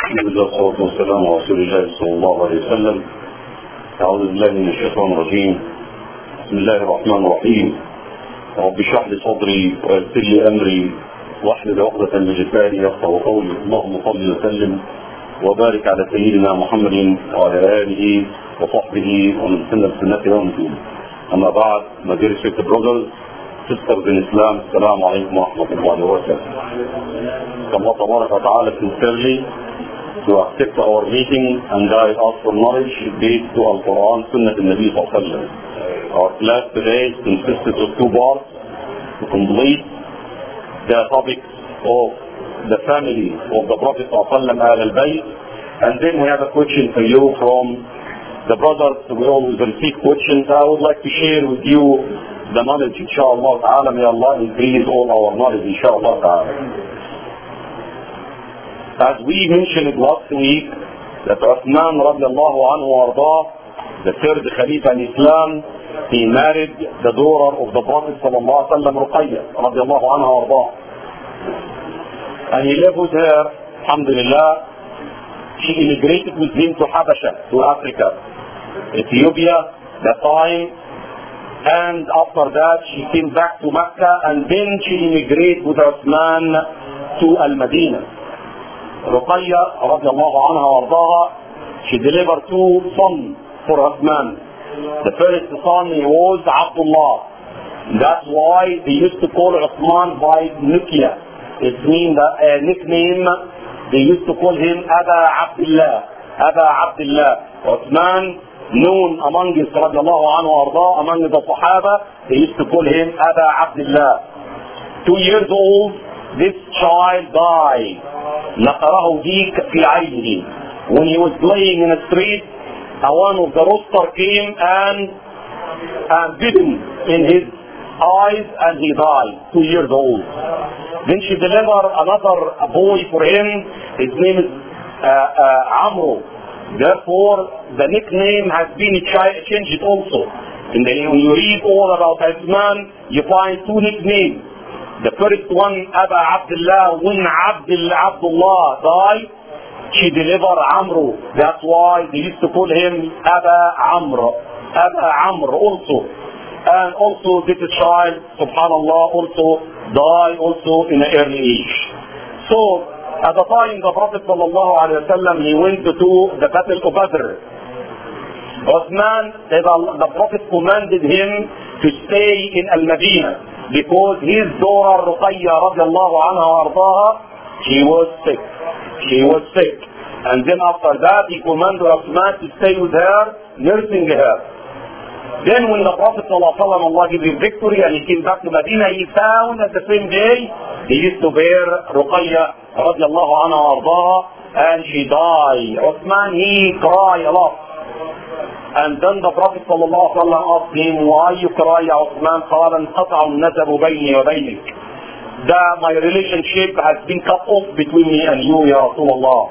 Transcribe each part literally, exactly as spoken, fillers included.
بسم الله والصلاة والسلام على رسول الله صلى الله عليه وسلم. أعوذ بالله من الشيطان الرجيم. بسم الله الرحمن الرحيم. رب اشرح لي صدري ويسر لي أمري واحلل عقدة من لساني يفقهوا قولي. اللهم صل وسلم وبارك على سيدنا محمد وعلى آله وصحبه ومن سن بسنته يوم الدين. أما بعد, my dear respected brothers, sisters in Islam, السلام عليكم ورحمة الله وبركاته. Allah Tabarak wa Ta'ala sincerely to accept our meeting and guide us for knowledge based to Al-Quran, Sunnah al-Nabi sallallahu alayhi wa sallam. Our class today consisted of two parts to complete the topic of the family of the Prophet sallallahu alayhi wa sallam, al-Bayt, and then we have a question for you from the brothers. We always receive questions. I would like to share with you the knowledge, inshallah ta'ala. May Allah increase all our knowledge, inshallah ta'ala. As we mentioned last week, that Uthman radiallahu anhu wardah, the third Khalifa in Islam, he married the daughter of the Prophet sallallahu alaihi wasallam, Ruqayya radiallahu anha wardah. And he lived with her, alhamdulillah. She immigrated with him to Habasha, to Africa, Ethiopia, that time. And after that, she came back to Mecca, and then she immigrated with Uthman to Al-Madinah. Ruqayya radiallahu anha wardaha, she delivered two sons for Uthman. The first son was Abdullah. That's why they used to call Uthman by Nukia. It means a nickname. They used to call him Aba Abdullah. Aba Abdullah. Uthman, known among the radiallahu anhu wardaha, among the Sahaba, they used to call him Aba Abdullah. Two years old, this child died. نقره ديك في عينه. When he was playing in the street, one of the rooster came and and bit him in his eyes, and he died, two years old. Then she delivered another boy for him. His name is uh, uh, Amro. Therefore, the nickname has been changed also. And then when you read all about Uthman, you find two nicknames. The first one, Aba Abdullah, when Abdullah, Abdullah died, she delivered Amro. That's why they used to call him Aba Amr. Aba Amr also. And also this child, subhanallah, also died also in an early age. So, at the time the Prophet sallallahu alayhi wa sallam, he went to the Battle of Badr. Uthman, the Prophet commanded him to stay in Al-Madinah, because his daughter Ruqayya radiallahu anha wardaha, she was sick. She was sick. And then after that, he commanded Uthman to stay with her, nursing her. Then when the Prophet sallallahu alaihi wasallam, Allah gave him victory and he came back to Medina, he found at the same day, he used to bear Ruqayya radiallahu anha wardaha, and she died. Uthman, he cried a lot. And then the Prophet sallallahu alaihi wasallam asked him, why you cry, ya Uthman? قال انقطع النسب بيني وبينك. That my relationship has been cut off between me and you, ya Rasulullah.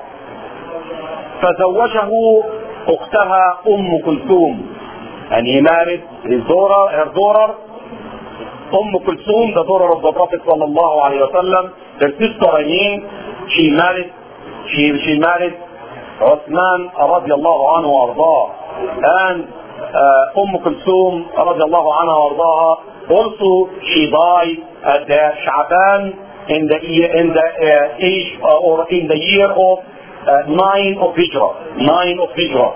فزوجه أختها أم كلثوم. And he married his daughter, her daughter, Umm Kulthum, the daughter of the Prophet sallallahu alaihi wasallam. Her sister, I mean, she married, she, she married Uthman radiallahu anhu wardah. And uh, Umm Kulthum radiallahu anha wardaha, also she died at the Sha'ban in the year, in the uh, age uh, or in the year of uh, nine of Hijrah, nine of Hijrah.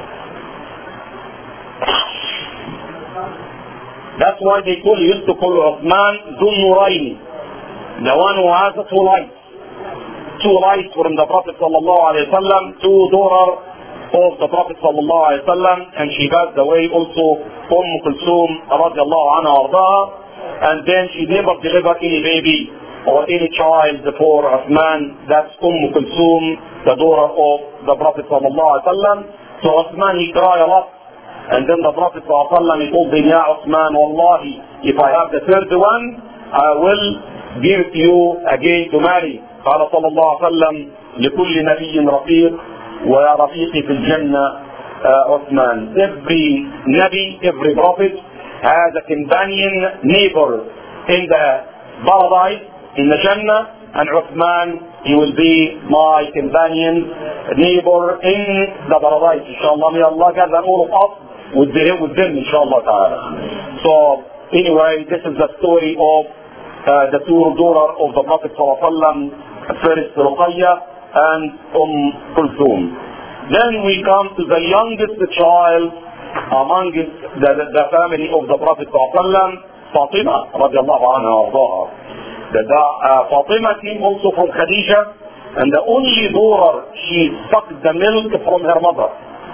That's why they call, used to call Uthman Dhul Nurayn, the one who has two lights, two lights from the Prophet sallallahu alaihi wasallam, two daughters of the Prophet sallallahu alaihi wasallam, and she passed away also, Umm Kulthum radiallahu anha wardaha, and then she never delivered any baby or any child for Uthman. That's Umm Kulthum, the daughter of the Prophet sallallahu alaihi wasallam. So Uthman, he cried a lot, and then the Prophet sallallahu alaihi wasallam, he told him, Ya Uthman, wallahi, if I have the third one, I will give it to you again to marry. قال صلى الله عليه وسلم لكل نبي رفيق ويا رفيقي في الجنة Uthman. Every Nabi, every Prophet has a companion neighbor in the paradise, in the Jannah, and Uthman, he will be my companion neighbor in the paradise, inshallah. May Allah gather all of us with them, with them inshallah ta'ala. So anyway, this is the story of uh, the two daughters of the Prophet sallallahu alaihi wasallam, first Ruqayya and Umm Kulthum. Then we come to the youngest child among the, the, the family of the Prophet sallallahu alaihi wasallam, Fatima radiallahu anha ardaha. The, the, uh, Fatima came also from Khadija, and the only daughter, she sucked the milk from her mother.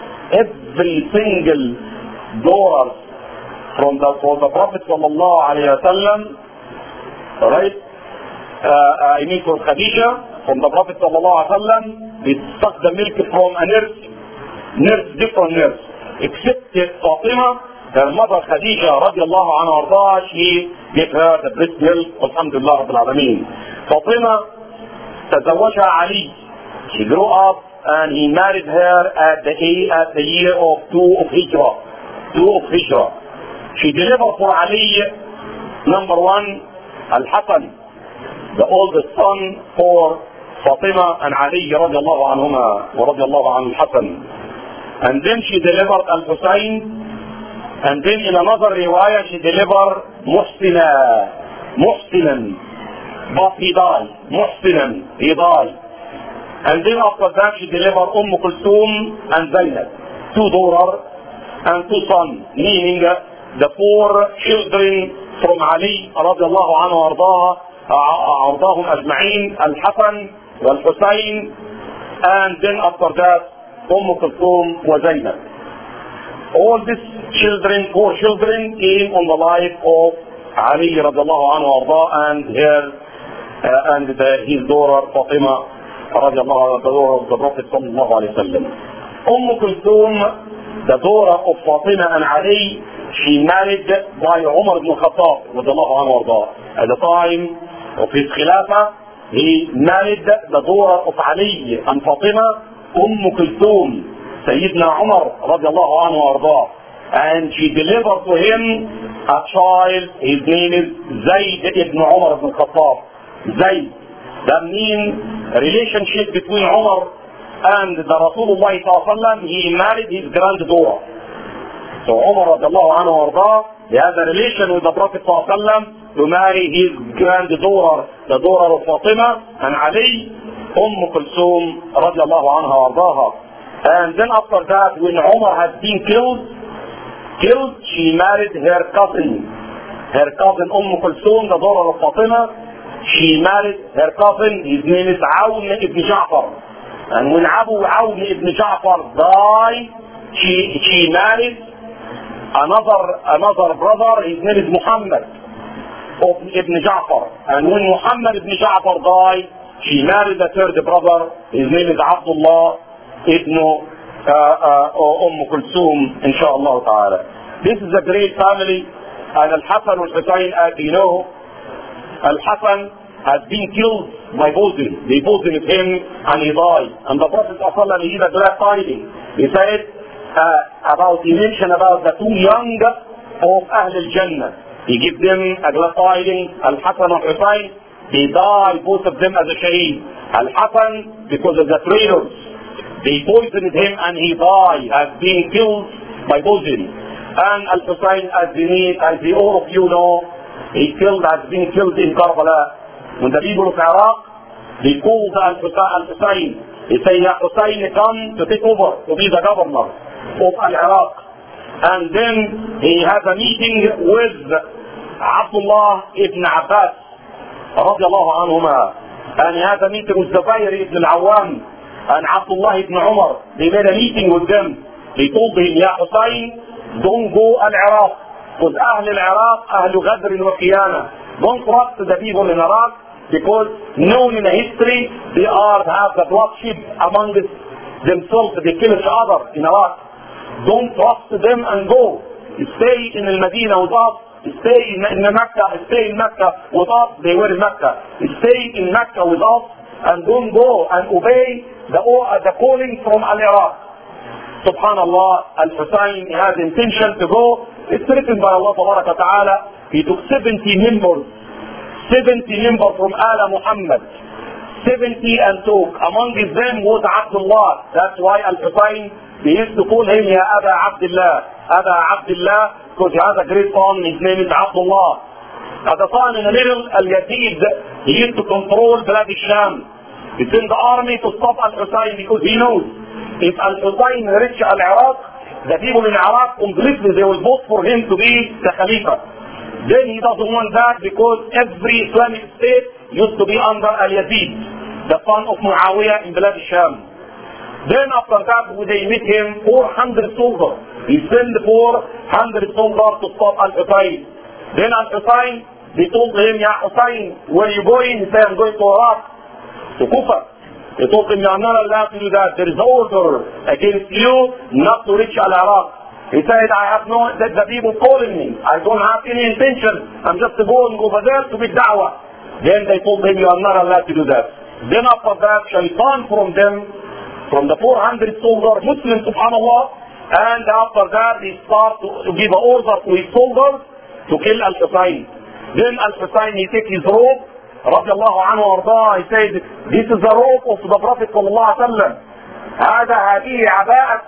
Every single daughter from the, from the Prophet sallallahu alayhi wa sallam, right? Uh, I mean from Khadija, from the Prophet sallallahu alayhi wa sallam, they sucked the milk from a nurse, nurse, different nurse. Except Fatima, her mother Khadija radiallahu anha ardaha, she gave her the breast milk, alhamdulillah rabbil alameen. Fatima تزوجها علي. She grew up and he married her at the at the year of two of Hijrah. Two of Hijrah. She delivered for Ali, number one, Al-Hasan, the oldest son for Fatima and Ali radiallahu anhuma wa radiallahu an Al-Hasan. And then she delivered Al-Husayn, and then in another riwayah she delivered Muhsina, Muhsinan. But he died. Muhsinan, he died. And then after that she delivered Umm Kulthum and Zainab, two daughters and two sons, meaning the four children from Ali radiallahu anhu ardahum ajma'in, Al-Hasan wal-Husayn, and then after that Umm Kulthum wa Zainab. All these children, four children, came on the life of Ali radiallahu anhu ardah and her Uh, and the, his daughter Fatima radiallahu anha, the daughter of the Prophet sallallahu alayhi wa sallam. Umm Kulthum, the daughter of Fatima and Ali, she married by Umar ibn Khattab radiallahu anhu ardah. At the time of his Khilafah, he married the daughter of Ali and Fatima, Umm Kulthum, Sayyidina Umar radiallahu anhu ardah. And she delivered to him a child, his name is Zayd ibn Umar ibn Khattab. Zayd. That means a relationship between Umar and the Rasulullah sallallahu alaihi wasallam. He married his granddaughter. So Umar radiallahu anhu ardah, he had a relation with the Prophet sallallahu alaihi wasallam to marry his granddaughter, the daughter of Fatima and Ali, Umm Kulthum radiallahu anha ardaha. And then after that, when Umar had been killed, killed, she married her cousin, her cousin Umm Kulthum, the daughter of Fatima. She married her cousin, his name is Awn ibn Ja'far. And when Abu Awn ibn Ja'far died, she, she married another, another brother, his name is Muhammad ibn Ja'far. And when Muhammad ibn Ja'far died, she married the third brother, his name is Abdullah ibn uh, uh, Umm Kulthum, inshallah ta'ala. This is a great family, and Al-Hasan al-Husayn, as you know, Al-Hasan has been killed by poison. They poisoned him and he died. And the Prophet ﷺ, he gave a glad tidings. He said uh, about, he mentioned about the two young of Ahl al-Jannah. He gave them a glad tidings, Al-Hasan and Husayn. They died, both of them as a shaheed. Al-Hasan, because of the traitors, they poisoned him and he died, has been killed by poison. And Al-Husayn, as we need, as we all of you know, he killed, has been killed in Karbala. When the people of Iraq, they called Al-Husayn. They say, Ya Husayn, come to take over, to be the governor of Al-Iraq. And then he has a meeting with Abdullah ibn Abbas, radiallahu anhuma. And he has a meeting with Zubayr ibn al-Awwam and Abdullah ibn Umar. They made a meeting with them. They told him, Ya Husayn, don't go Al-Iraq. Because Ahl al-Iraq, Ahl Ghadr wa Qiyana. Don't trust the people in Iraq, because known in the history, they are have the bloodshed among themselves. They kill each other in Iraq. Don't trust them and go. Stay in Al-Madinah with us. Stay in, in Mecca. Stay in Mecca with us. They were in Mecca. Stay in Mecca with us and don't go and obey the, the calling from Al-Iraq. Subhanallah, Al-Husayn has intention to go. It's written by Allah Ta'ala. He took seventy members, seventy members from Ala Muhammad, seventy and took. Among them was Abdullah. That's why Al-Husayn, they used to call him Ya Aba Abdullah. Aba Abdullah, because he has a great son, his name is Abdullah. At the time in the middle, Al-Yazid, he used to control Bilad al-Sham. He sent the army to stop Al-Husayn because he knows if Al-Husayn reach Al-Iraq, the people in Iraq completely, they will vote for him to be the Khalifa. Then he doesn't want that because every Islamic state used to be under Al-Yazid, the son of Muawiyah in Bilad al-Sham. Then after that, they meet him four hundred soldiers. He sent four hundred soldiers to stop Al-Husayn. Then Al-Husayn, they told him, Ya Husayn, where are you going? He said, I'm going to Iraq, to Kufa. They told him, you are not allowed to do that. There is an order against you not to reach Al-Iraq. He said, I have no, that the people calling me. I don't have any intention. I'm just going over there to be da'wah. Then they told him, you are not allowed to do that. Then after that, Shaitan from them, from the four hundred soldiers, Muslims, subhanAllah, and after that, he start to give an order to his soldiers to kill Al-Husayn. Then Al-Husayn, he take his robe, radiallahu anhu ardah, he said, this is the robe of the Prophet sallallahu alaihi wasallam. هذا هذه عباءة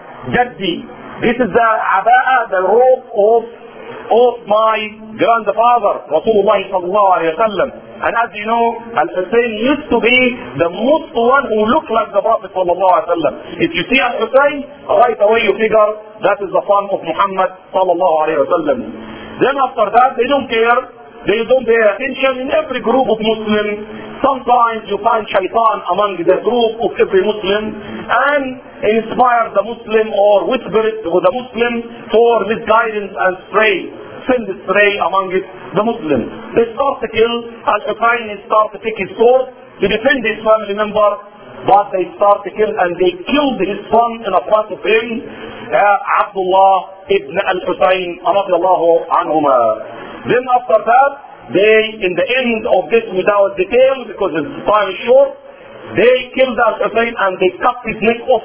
جدي. This is the عباءة, the robe of of my grandfather, Rasulullah sallallahu alaihi wasallam. And as you know, Al-Husayn used to be the most one who looked like the Prophet sallallahu alaihi wasallam. If you see Al-Husayn, right away you figure that is the son of Muhammad sallallahu alaihi wasallam. Then after that, they don't care. They don't pay attention in every group of Muslims. Sometimes you find shaitan among the group of every Muslim and inspire the Muslim or whisper it to the Muslim for misguidance and stray. Send stray among it, the Muslims. They start to kill. Al-Husayn start to take his sword to defend his family member, but they start to kill and they killed his son in front of him, uh, Abdullah ibn al-Husayn radiallahu anhuma. Then after that, they, in the end of this without detail, because the time is short, they killed Al-Husayn and they cut his neck off.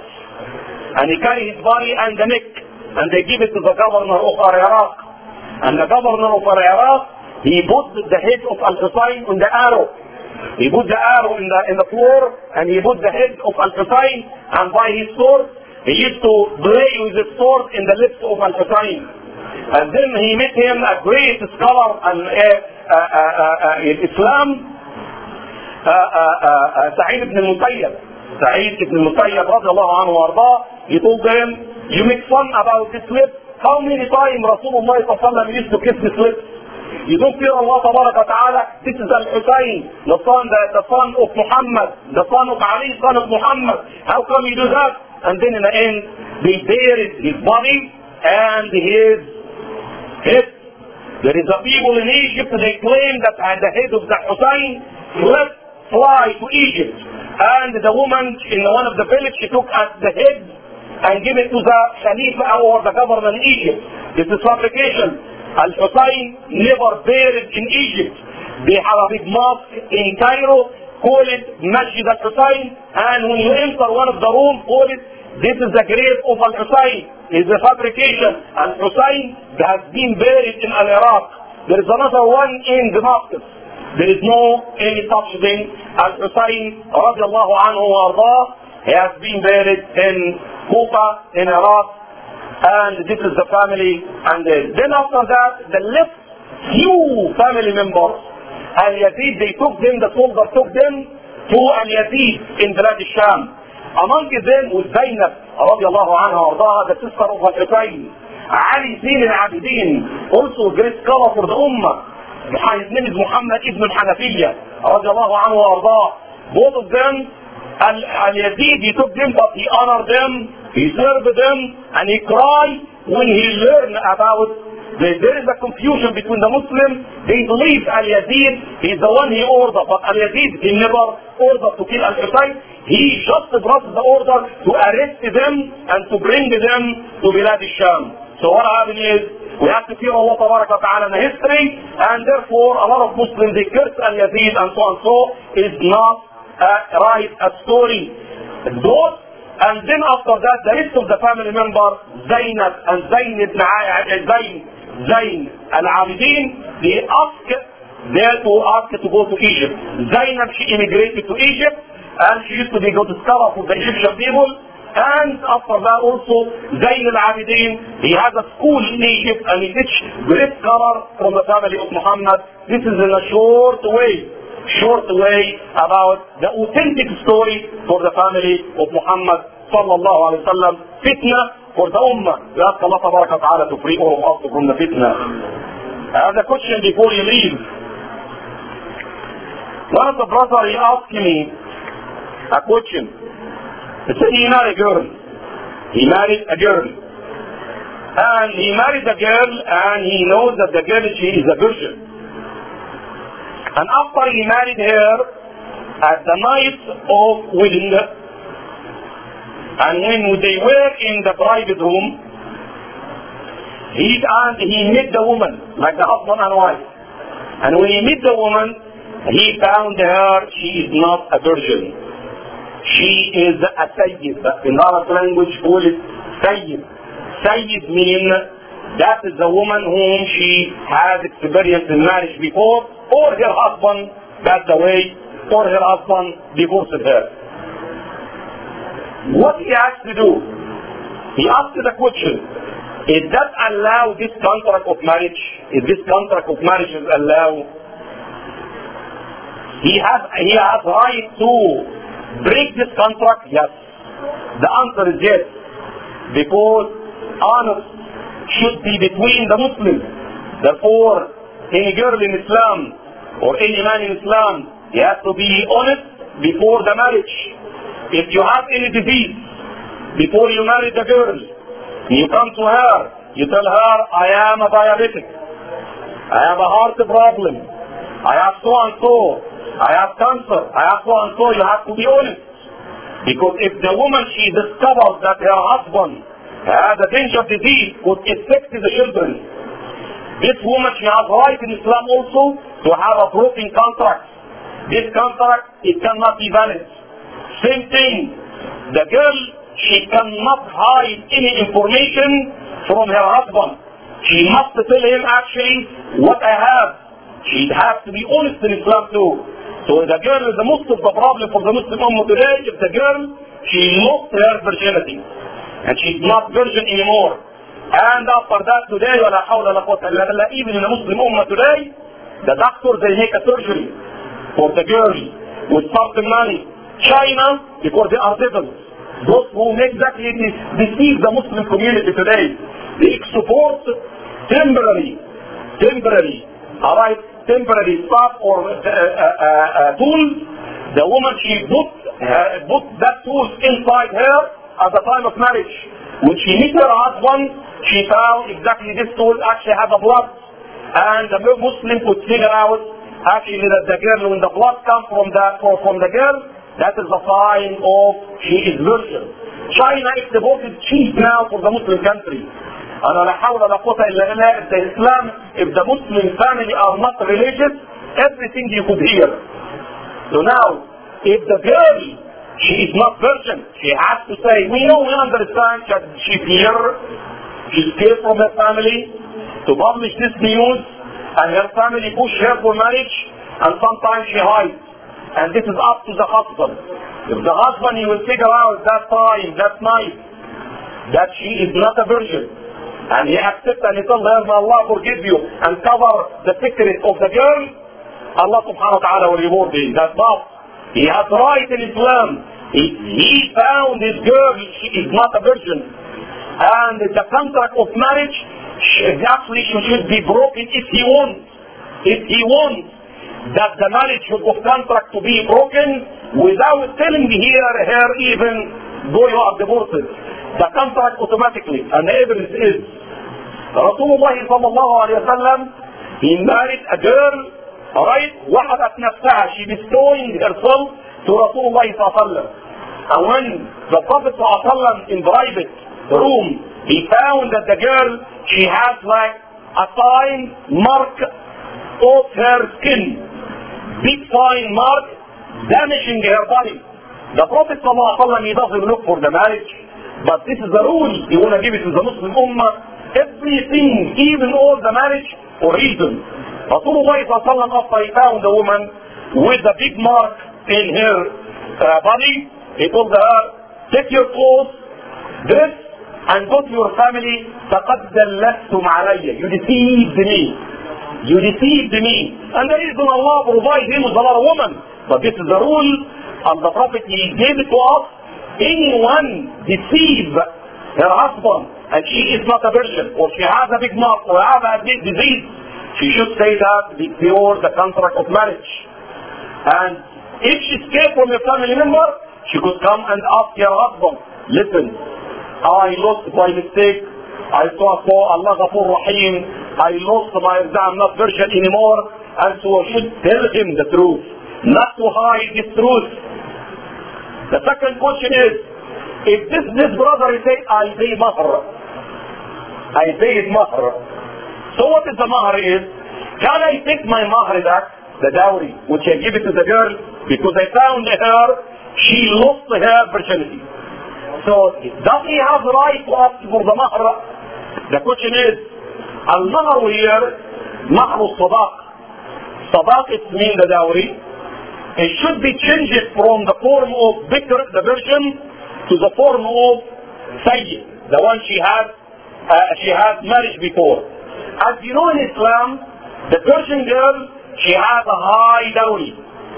And he carried his body and the neck, and they give it to the governor of Iraq. And the governor of Iraq, he put the head of Al-Husayn on the arrow. He put the arrow in the, in the floor, and he put the head of Al-Husayn, and by his sword, he used to play with his sword in the lips of Al-Husayn. And then he met him, a great scholar in uh, uh, uh, uh, in Islam, uh, uh, uh, Sa'id ibn al-Musayyab. Sa'id ibn al-Musayyab, radiallahu anhu wa ardah, he told them, you make fun about this lip. How many times Rasulullah sallallahu alaihi wasallam used to kiss this lip? You don't fear Allah tabaraka ta'ala. This is Al-Husayn, the son, the, the son of Muhammad, the son of Ali, son of Muhammad. How come you do that? And then in the end, they buried his body and his head. There is a people in Egypt, they claim that the head of the Husayn left fly to Egypt. And the woman in one of the villages, she took at the head and gave it to the Khalifa or the governor in Egypt. This is fabrication. Al-Husayn never buried in Egypt. They have a big mosque in Cairo, call it Masjid al-Husayn, and when you enter one of the rooms, call it, this is the grave of Al-Husayn. It's a fabrication. Al-Husayn has been buried in Iraq. There is another one in Damascus. There is no any such thing. Al-Husayn, radiallahu anhu wa ardah, he has been buried in Kufa, in Iraq, and this is the family. And then, then after that, the left few family members, Al-Yazid, they took them, the soldiers took them to Al-Yazid in Bilad al-Sham. Among them was Zainab, radiallahu anha wa ardaha, the sister of Al-Husayn. Ali Zain al-Abidin, also great scholar for the Ummah. His name is Muhammad ibn al-Hanafiyyah, radiallahu anhu wa ardaha. Both of them, Al-Yazid, he took them, but he honored them, he served them, and he cried when he learned about that there is a confusion between the Muslims. They believe Al-Yazid is the one he ordered, but Al-Yazid, he never ordered to kill Al-Husayn. He just brought the order to arrest them and to bring them to Bilad al-Sham. So what happened is, we have to fear Allah tabaraka wa ta'ala in the history, and therefore a lot of Muslims, they curse Al-Yazid and so and so, is not a right a story. Those, and then after that, the rest of the family members, Zainab and Zain ibn Zain, Zain al-Abidin, they ask there to ask to go to Egypt. Zainab, she immigrated to Egypt, and she used to be good scholar for the Egyptian people. And after that also, Zayn al-Abidin, he has a school in Egypt, and he teaches great scholar from the family of Muhammad. This is in a short way, short way about the authentic story for the family of Muhammad sallallahu alaihi wasallam. Fitna for the ummah. We ask Allah tabaraka wa ta'ala to free all of us from the fitna. I have a question before you leave. One of the brothers, he asked me a question. He said he married a girl. He married a girl. And he married a girl, and he knows that the girl, she is a virgin. And after he married her, at the night of wedding, and when they were in the private room, he and he met the woman, like the husband and wife. And when he met the woman, he found her, she is not a virgin. She is a sayyid. In Arab language, call it sayyid. Sayyid means that is the woman whom she has experienced in marriage before, or her husband passed away, or her husband divorced her. What he has to do? He asked the question, is that allow this contract of marriage? Is this contract of marriage is allowed? He has, he has right to break this contract? Yes. The answer is yes. Because honor should be between the Muslims. Therefore, any girl in Islam or any man in Islam, he has to be honest before the marriage. If you have any disease before you marry the girl, you come to her, you tell her, I am a diabetic, I have a heart problem, I have so and so, I have cancer, I have so and so. You have to be honest. Because if the woman, she discovers that her husband has a dangerous disease could affect the children, this woman, she has right in Islam also to have a broken contract. This contract, it cannot be valid. Same thing, the girl, she cannot hide any information from her husband. She must tell him actually what I have. She has to be honest in Islam too. So the girl is the most of the problem for the Muslim Ummah today. If the girl, she lost her virginity, and she's not virgin anymore. And after that today, ولا حول ولا قوة إلا بالله, even in the Muslim Ummah today, the doctors, they make a surgery for the girl with certain money. China, because they are devils. Those who exactly deceive the Muslim community today. They export temporary, temporary, alright, temporary stuff or uh, uh, uh, tools. The woman, she put, uh, put that tool inside her at the time of marriage. When she met her husband, she found exactly this tool actually has a blood. And the Muslim could figure out actually that the girl, when the blood comes from the, from the girl, that is a sign of she is virgin. China exported cheap now for the Muslim country. And la hawla la quwwata illa billah, if the Islam, if the Muslim family are not religious, everything you could hear. So now, if the girl, she is not virgin, she has to say, we know, we understand that she fear, she scared from her family to publish this news, and her family push her for marriage, and sometimes she hides. And this is up to the husband. If the husband, he will figure out that time, that night, that she is not a virgin, and he accepts and he tells her, may Allah forgive you, and cover the secret of the girl, Allah subhanahu wa ta'ala will reward him. That's not. He has right in Islam. He, he found this girl, she is not a virgin. And the contract of marriage, actually she should be broken if he wants. If he wants that the marriage of contract to be broken without telling here, her even though you are divorced. The contract automatically, and the evidence is Rasulullah sallallahu alayhi wa sallam, he married a girl, right? وحدت نفسها, she bestowing herself to Rasulullah sallallahu alayhi wa sallam. And when the Prophet sallallahu alayhi wa sallam in private room, he found that the girl, she has like a fine mark of her skin, big fine mark damaging her body. The Prophet sallallahu alayhi wa sallam, he doesn't look for the marriage, but this is the rule. You want to give it to the Muslim Ummah. Everything, even all the marriage, for reason. Rasulullah sallallahu alaihi wasallam, after he found the woman with a big mark in her uh, body, he told her, take your clothes, dress, and go to your family. فَقَدْ دَلَّتْتُمْ عَلَيَّ. You deceived me. You deceived me. And the reason Allah provides him with another woman. But this is the rule, and the Prophet, he gave it to us. Anyone deceive her husband, and she is not a virgin, or she has a big mark, or has a big disease, she should say that before the contract of marriage. And if she escaped from a family member, she could come and ask her husband, listen, I lost by mistake, I saw for Allah Ghafur Rahim, I lost my, I'm not virgin anymore, and so I should tell him the truth, not to hide the truth. The second question is, if this, this brother is saying, I pay mahr, I paid mahr, so what is the mahr is? Can I take my mahr back, the dowry, which I give it to the girl, because I found her, she lost her virginity. So, does he have the right to ask for the mahr? The question is, al-mahr here, mahr al-sadaq. Sadaq, it means the dowry. It should be changed from the form of bikr, the virgin, to the form of sayyid, the one she had, uh, she had married before. As you know in Islam, the Persian girl, she has a high dowry,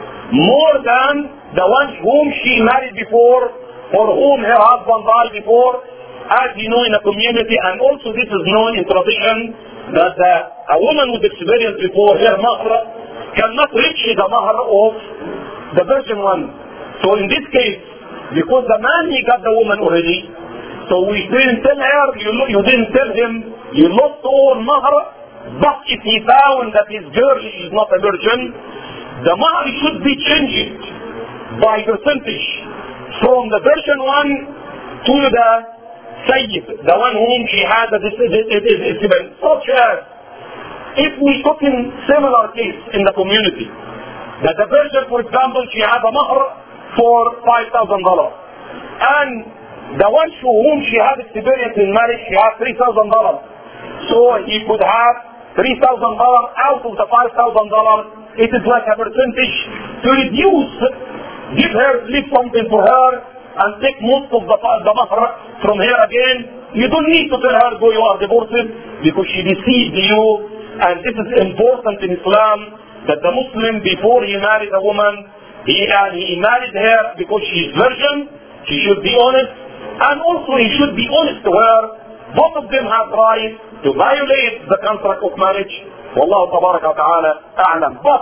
more than the one whom she married before, or whom her husband died before. As you know in a community, and also this is known in tradition, that uh, a woman with experience before, her mahr cannot reach the mahr of the virgin one. So in this case, because the man, he got the woman already, so we didn't tell her, you, you didn't tell him, you lost all mahr. But if he found that his girl is not a virgin, the mahr should be changed by percentage from the virgin one to the sayyid, the one whom she had a disability. Such as, if we took in similar case in the community, that the virgin, for example, she had a mahr for five thousand dollars, and the one to whom she had experience in marriage, she had three thousand dollars. So he could have three thousand dollars out of the five thousand dollars. It is like a percentage to reduce, give her, leave something for her, and take most of the, the mahr from her again. You don't need to tell her, go, you are divorced, because she deceived you. And this is important in Islam, that the Muslim, before he married a woman, he, uh, he married her because she is virgin. She should be honest, and also he should be honest to her. Both of them have right to violate the contract of marriage. Wallahu tabaraka wa ta'ala a'lam. But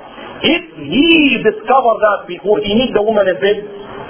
if he discovered that before he meets the woman in bed,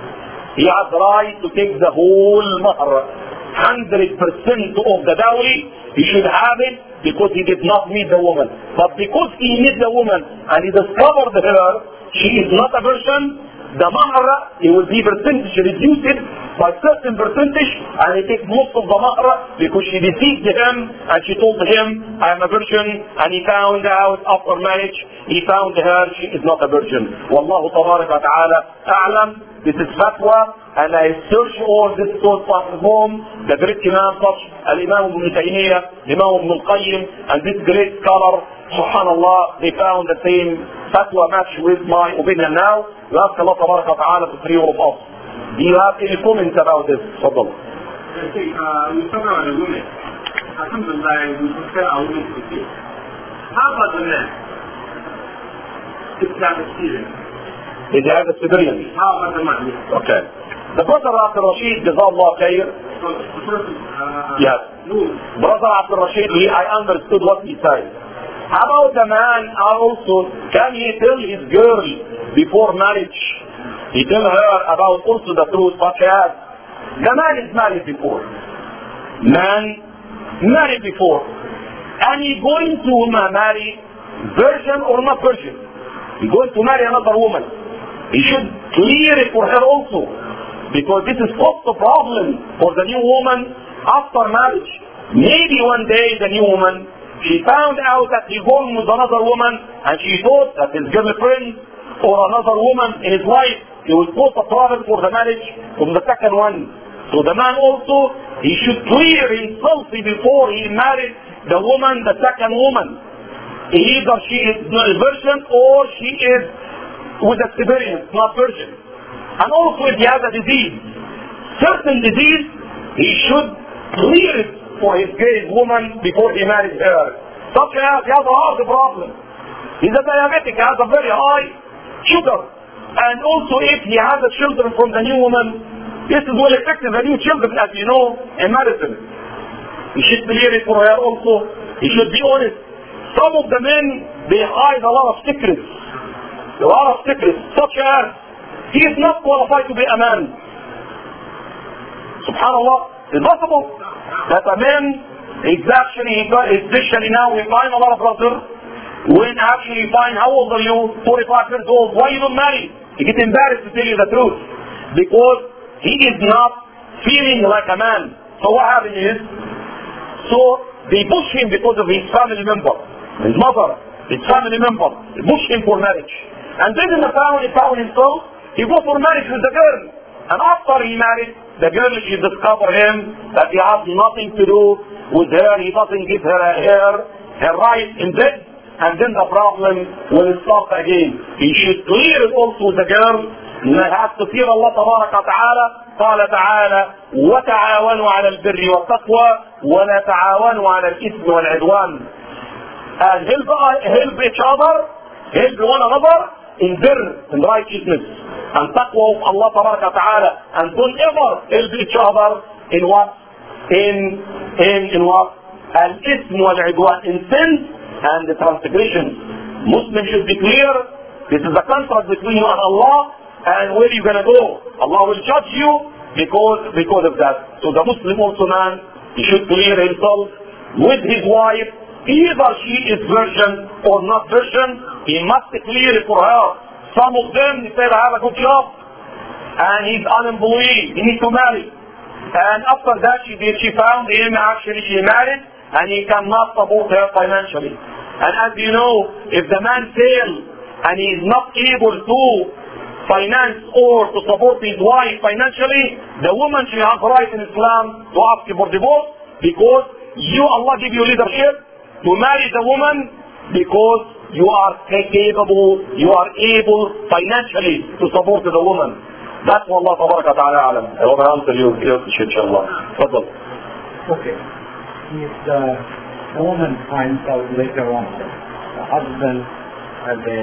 he has right to take the whole mahr, one hundred percent of the dowry. He should have it because he did not meet the woman. But because he met the woman and he discovered her, she is not a virgin, the mahr, it will be percentage reduced by certain percentage, and he takes most of the mahr because she deceived him and she told him, I am a virgin, and he found out after marriage, he found her, she is not a virgin. Wallahu tabaraka wa ta'ala a'lam. This is fatwa, and I search all this source at home, the great Imam such Al-Imam Ibn Taymiyyah, Imam Ibn Al-Qayyim, and this great scholar, subhanallah, they found the same fatwa match with my opinion now. We ask Allah tabaraka wa ta'ala to free all of us. Do you have any comments about this? Fadal. Okay, uh, we talk about the women. Alhamdulillah, we prefer our women to be. How about the men? If they have experience. If they have experience. How about the man? Okay. The brother Abdul Rashid, Jazallah Khair. Yes. Brother Abdul Rashid, he, I understood what he said. How about the man also, can he tell his girl before marriage, he tell her about also the truth, such as, the man is married before. Man married before. And he going to marry virgin or not virgin. He going to marry another woman. He should clear it for her also. Because this is also a problem for the new woman after marriage. Maybe one day the new woman, she found out that he's going with another woman, and she thought that his girlfriend or another woman in his life, he will put a problem for the marriage from the second one. So the man also, he should clear himself before he married the woman, the second woman. Either she is not a virgin or she is with experience, not virgin. And also if he has a disease, certain disease, he should clear it for his gay woman before he marries her. Such as he has a heart problem. He's a diabetic, he has a very high sugar. And also if he has a children from the new woman, this is will affect the new children, as you know, in medicine. He should clear it for her also. He should be honest. Some of the men, they hide a lot of secrets. A lot of secrets, such as he is not qualified to be a man. Subhanallah, it's possible that a man is actually, especially now we find a lot of brothers, when actually find how old are you, forty-five years old, why you don't marry? He gets embarrassed to tell you the truth. Because he is not feeling like a man. So what happens is, so they push him because of his family member, his mother, his family member, they push him for marriage. And then in the family found himself, he goes for marriage with the girl. And after he married, the girl, she discovered him that he has nothing to do with her, he doesn't give her her, her right in bed, and then the problem will start again. He should clear it also with the girl, and it has to fear Allah تبارك وتعالى. قال تعالى وتعاونوا على البر والتقوى ولا تعاونوا على الإثم والعدوان. And help, help each other, help one another in bir, in righteousness, and taqwa of Allah تبارك وتعالى. And don't ever help each other in what? In, in, in what? Al-Ism wal-Idwan, in sins and the transgressions. Muslims should be clear, this is the contract between you and Allah, and where are you going to go? Allah will judge you because, because of that. So the Muslim also man, he should clear himself with his wife, either she is virgin or not virgin, he must clear it for her. Some of them, they said, I have a good job, and he's unemployed, he needs to marry. And after that, she did, she found him, actually she married, and he cannot support her financially. And as you know, if the man fails, and he is not able to finance or to support his wife financially, the woman, she has right in Islam to ask for divorce, because you, Allah give you leadership to marry the woman, because you are capable, you are able financially to support the woman. That's what Allah تبارك وتعالى أعلم. I hope I answer you, inshallah. Fadal. Okay. If the woman finds out later on the husband had a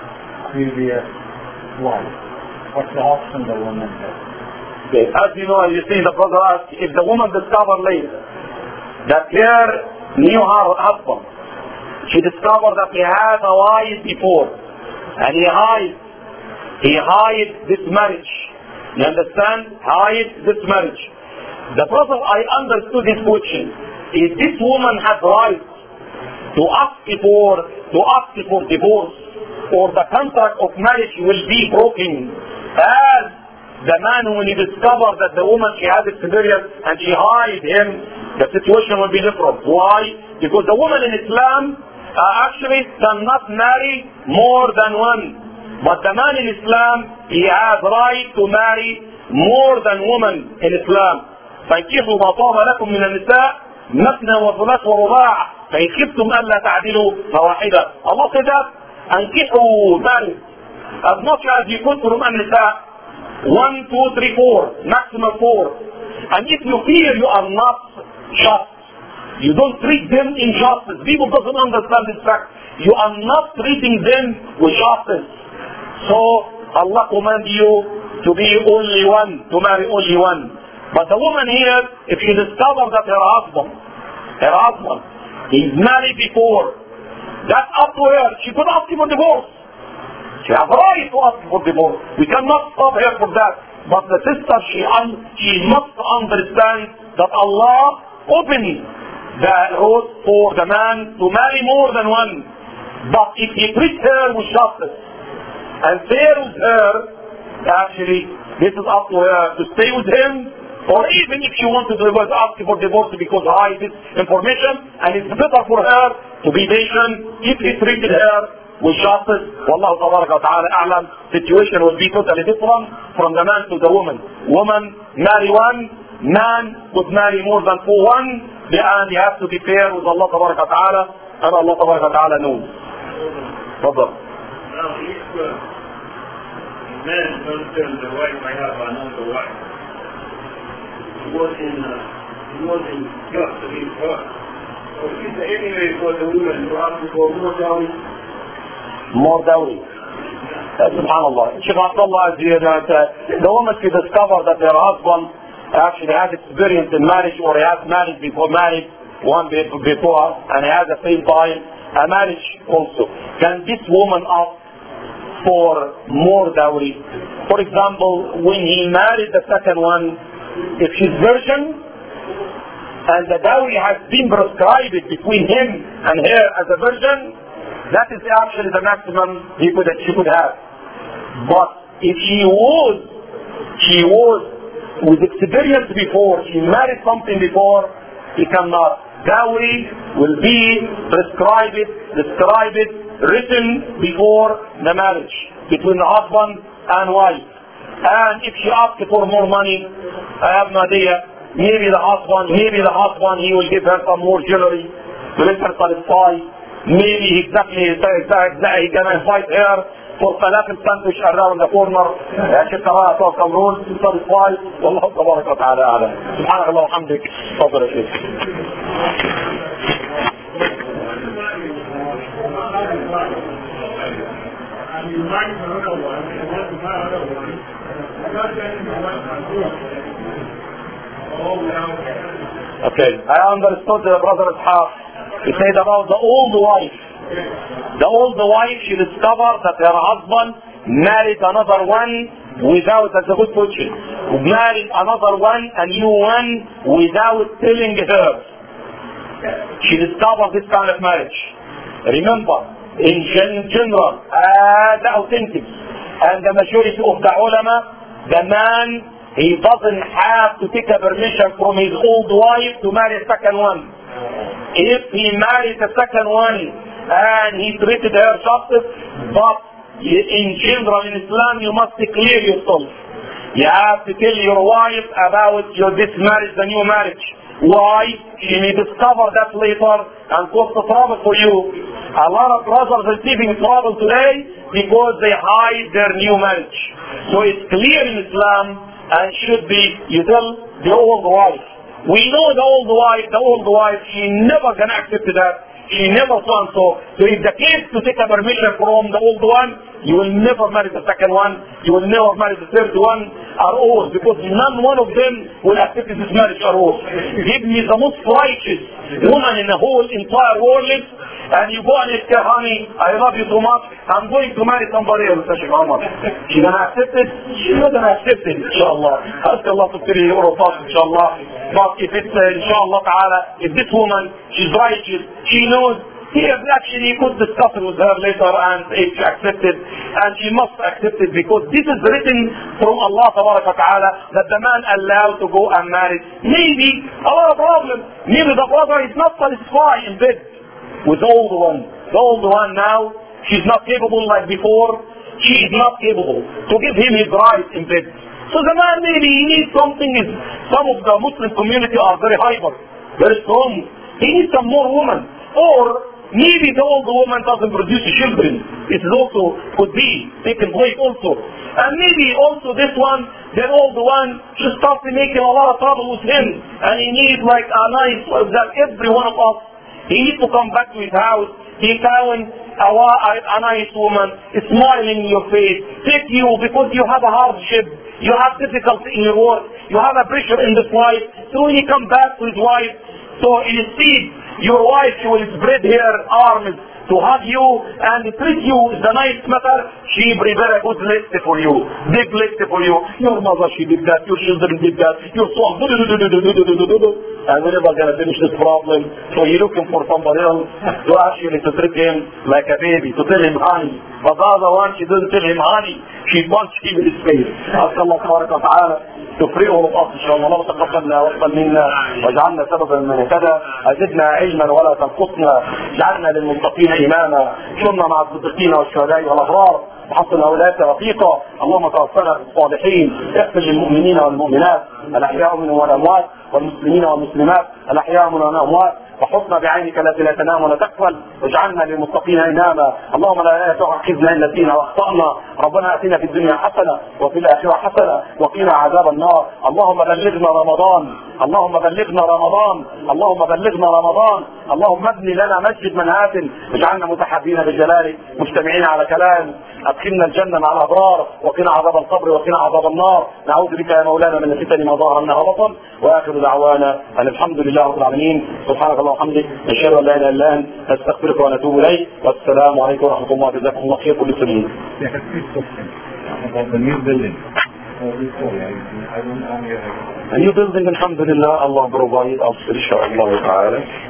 previous wife, what's the option the woman has? Okay. As you know, you see the brother asked, if the woman discovered later that her new husband, she discovered that he had a wife before, and he hid, he hid this marriage. You understand? Hide this marriage. The brother, I understood his question. If this woman has right to ask for, to ask for divorce, or the contract of marriage will be broken, as the man when he discovered that the woman, she had experience and she hid him, the situation will be different. Why? Because the woman in Islam uh, actually cannot marry more than one. But the man in Islam, he has right to marry more than woman in Islam. فانكحوا ما طاب لكم من النساء مثنى وثلاث ورباع فإن خفتم ألا تعدلوا فواحدة. Allah said that, انكحوا marry as much as you could from النساء, one, two, three, four, maximum four. And if you feel you are not just, you don't treat them injustice. People doesn't understand this fact. You are not treating them with justice. So Allah commands you to be only one, to marry only one. But the woman here, if she discovers that her husband, her husband, is married before, that's up to her. She could ask him for divorce. She has right to ask for divorce. We cannot stop her for that. But the sister, she, un- she must understand that Allah opened the road for the man to marry more than one. But if he treats her with justice, and fair with her, actually, this is up to her to stay with him, or even if she wants to divorce, ask for divorce because hide this information, and it's better for her to be patient if he treated her with justice. Wallahu tabaraka wa ta'ala a'lam. Situation will be totally different from the man to the woman. Woman marry one, man would marry more than for one, and you have to be fair with Allah tabaraka wa ta'ala. أنا الله تبارك وتعالى knows. تفضل. Now, if uh, man don't tell the wife I have another wife, it was in, uh, it was in just to be her. So it's anyway for the woman to ask for more dowry. More dowry. Uh, Subhanallah. Sheikh Abdullah, the woman she discovered that her husband actually has experience in marriage, or he has married before marriage, one before, and he has at the same time a marriage also. Can this woman ask for more dowry? For example, when he married the second one, if she's virgin and the dowry has been prescribed between him and her as a virgin, that is actually the maximum he could, she could have. But if she was, she was with experience before, she married something before, he cannot. Dowry will be prescribed, described, written before the marriage between the husband and wife. And if she asks for more money, I have no idea. Maybe the husband, maybe the husband, he will give her some more jewelry to let her satisfy. Maybe exactly, exactly he can invite her for falafel sandwich around the corner. شكرا صوت كامرون satisfy. والله تبارك وتعالى أعلم. سبحانك اللهم وبحمدك. تفضل يا شيخ. Okay, I understood the brother Ishaq. He said about the old wife. The old wife, she discovered that her husband married another one without, that's a good question, married another one, a new one, without telling her. She discovered this kind of marriage. Remember, in general, uh, the authentic, and the majority of the ulama, the man, he doesn't have to take a permission from his old wife to marry a second one. If he marries a second one and he treated her justice, but in general in Islam you must clear yourself. You have to tell your wife about your this marriage, the new marriage. Why? She may discover that later and cause the trouble for you. A lot of brothers are receiving trouble today because they hide their new marriage. So it's clear in Islam and should be, you tell the old wife. We know the old wife, the old wife, she never can accept that. She never done so. So if the case to take a permission from the old one, you will never marry the second one, you will never marry the third one, are all, because none one of them will accept this marriage at all. Give me the most righteous woman in the whole entire world, and you go and say, honey, I love you so much, I'm going to marry somebody else. She's going to accept it? She's not going to accept it, inshallah. Ask Allah to clear your thoughts, inshallah. But if it's, uh, inshallah ta'ala, if this woman, she's righteous, she knows, he has actually could discuss it with her later and if she accepted, and she must accept it because this is written from Allah ta'ala that the man allowed to go and marry. Maybe a lot of problems. Maybe the brother is not satisfied in bed with the old one. The old one now, she's not capable like before. She is not capable to give him his right in bed. So the man maybe he needs something. Some of the Muslim community are very hyper, very strong. He needs some more woman. Or maybe the old woman doesn't produce children. It is also could be taken place also. And maybe also this one, the old one, should start making a lot of trouble with him. And he needs like a nice, that every one of us, he needs to come back to his house. He found a, a nice woman smiling in your face, take you because you have a hardship, you have difficulty in your work, you have a pressure in this life. So when he come back to his wife, so instead your wife, she will spread her arms to hug you and treat you the nice matter. She prepare a good list for you, big list for you. Your mother, she did that, your children did that, your son, and we're never going to finish this problem. So you're looking for somebody else to actually to treat him like a baby, to tell him honey. But the other one, she doesn't tell him honey, she wants to keep his face. Ask Allah ta'ala تفرقه رفاق إن شاء الله. الله تقبلنا واقبل منا واجعلنا سببا من اهتدى. أزدنا علما ولا تنقصنا، جعلنا للمتقين إماما، كنا مع الصديقين والشهداء والأبرار، وحصل أولادك رفيقا. اللهم توفنا بالصالحين، اغفر للمؤمنين والمؤمنات الأحياء منهم والأموات. والمسلمين والمسلمات الأحياء من الأموات، وحطنا بعينك التي لا تنام ولا تغفل، واجعلنا للمتقين إماما. اللهم لا تؤاخذنا إن نسينا وأخطأنا. ربنا آتنا في الدنيا حسنة وفي الآخرة حسنة وقنا عذاب النار. اللهم بلغنا رمضان، اللهم بلغنا رمضان، اللهم بلغنا رمضان. اللهم ابني لنا مسجد منهات، اجعلنا متحابين بجلالك مجتمعين على كلام. أدخلنا الجنة مع الأبرار، وقنا عذاب القبر وقنا عذاب النار. نعوذ بك يا مولانا من الفتن ما ظهر منها وبطن. وآخر دعوانا أن الحمد لله رب العالمين. سبحانك اللهم وبحمدك، نشهد أن لا إله إلا أنت، نستغفرك ونتوب إليك. والسلام عليكم ورحمة الله. جزاكم الله خير كل سنين. About the new building. Oh, sorry, I, I don't, I'm here. A new building, alhamdulillah, Allah provide us, inshallah ta'ala.